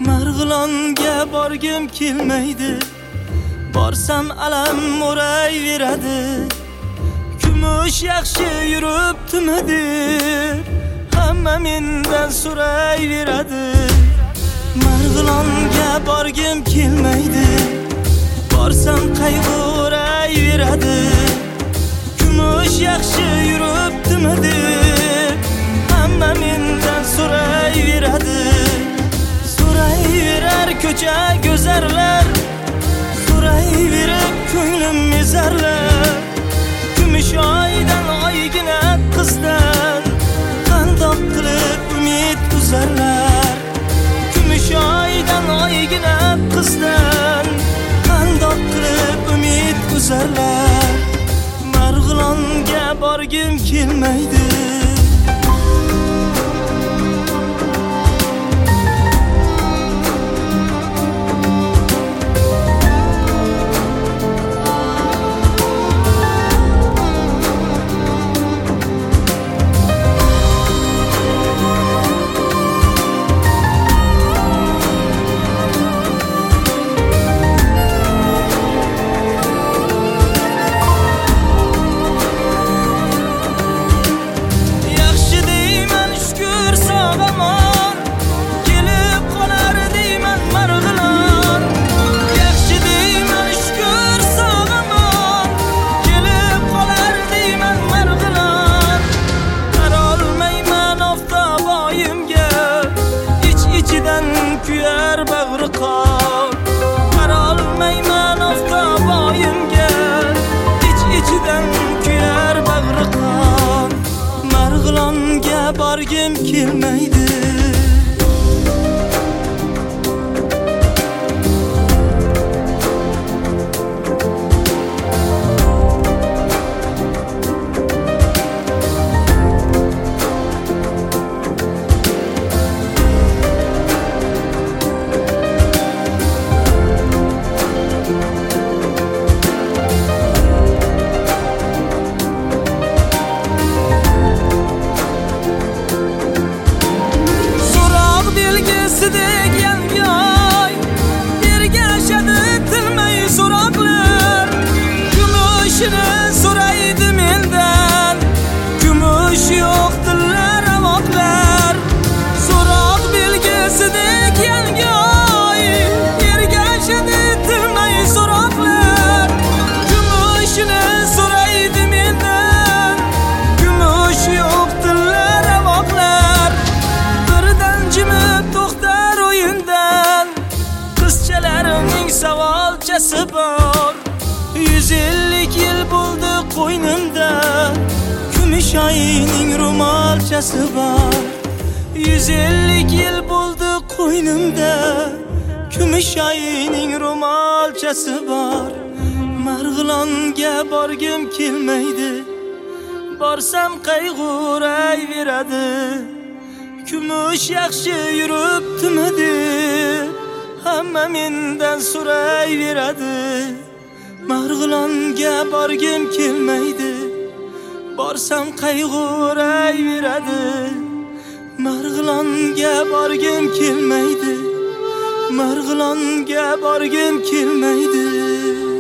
Marg'ilonga borgim kelmaydi, borsam alam o'rayveradi. Kumush yaxshi yuribdimi deb hamma mendan so'rayveradi. Marg'ilonga borgim kelmaydi, borsam qayg'u o'rayveradi. Kumush yaxshi yuribdimi deb hamma mendan so'rayveradi. So'rayverar ko'cha go'zarlar, so'rayverib ko'nglim mezarlar. Kumushoydan oygina qizdan qandoq qilib umid uzarlar. Kumushoydan oygina qizdan qandoq qilib umid uzarlar. Marg'ilonga borgim kelmaydi. Kuyar bag'ri qon, qarolmayman oftoboyimga, ich-ichidan kuyar bag'ri qon. Marg'ilonga borgim kelmaydi. So'raydi mendan, kumush yo'q dillar aloqlar. So'roq belgisidek yangoy, ergashadi tilmay so'roqlar. Kumushni so'raydi mendan, kumush yo'q dillar aloqlar. Birdan jimib to'xtar o'yindan, qizchalarning savolchasi bor. 150 yil bo'ldi qo'ynimda, Kumushoyning ro'molchasi bor. 150 yil bo'ldi qo'ynimda, Kumushoyning ro'molchasi bor. Marg'ilonga borgim kelmaydi, borsam qayg'urayveradi. Kumush yaxshi yuribdimi deb hamma mendan so'rayveradi. Marg'ilonga borgim kelmaydi, borsam qayg'urayveradi. Marg'ilonga borgim kelmaydi, Marg'ilonga borgim kelmaydi.